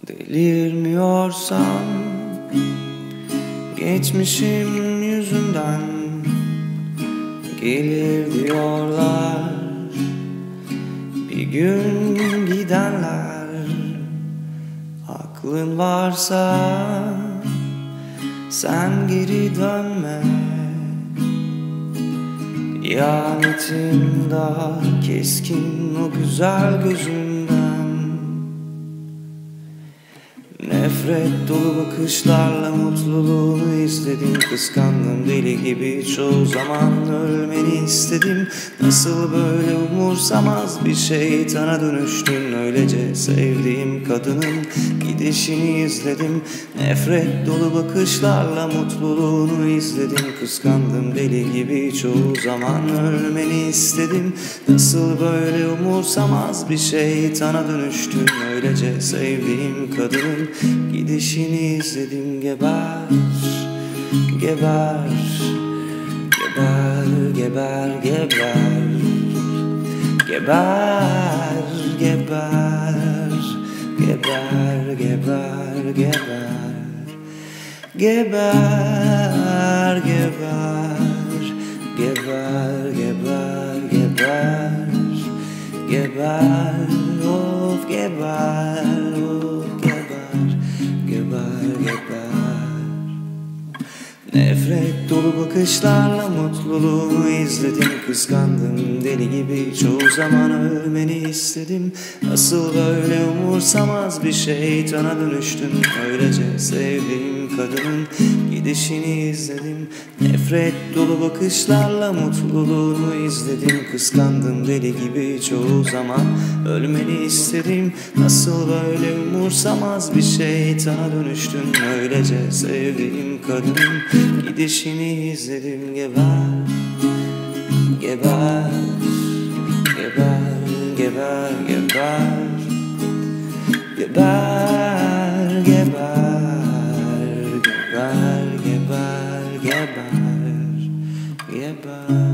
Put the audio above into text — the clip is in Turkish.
Delirmiyorsam geçmişim yüzünden gelir diyorlar bir gün gidenler. Aklın varsa sen geri dönme, ihanetin daha keskin o güzel gözünden. Nefret dolu bakışlarla mutluluğunu izledim. Kıskandım deli gibi, çoğu zaman ölmeni istedim. Nasıl böyle umursamaz bir şeytana dönüştün? Öylece sevdiğim kadının gidişini izledim. Nefret dolu bakışlarla mutluluğunu izledim. Kıskandım deli gibi, çoğu zaman ölmeni istedim. Nasıl böyle umursamaz bir şeytana dönüştün? Öylece sevdiğim kadının gidişini izledim. Geber, geber, geber, geber, geber, geber, geber, geber, geber, geber, geber, geber, geber, geber, geber, of geber, of geber, geber, geber. Nefret dolu bakışlarla mutluluğunu izledim. Kıskandım deli gibi, çoğu zaman ölmeni istedim. Nasıl böyle umursamaz bir şeytana dönüştün? Öylece sevdiğim kadının gidişini izledim. Nefret dolu bakışlarla mutluluğunu izledim. Kıskandım deli gibi, çoğu zaman ölmeni istedim. Nasıl böyle umursamaz bir şeytana dönüştün? Öylece sevdiğim kadının gidişini izledim. Geber, geber, geber, geber, geber, geber, geber, geber, geber, geber, geber.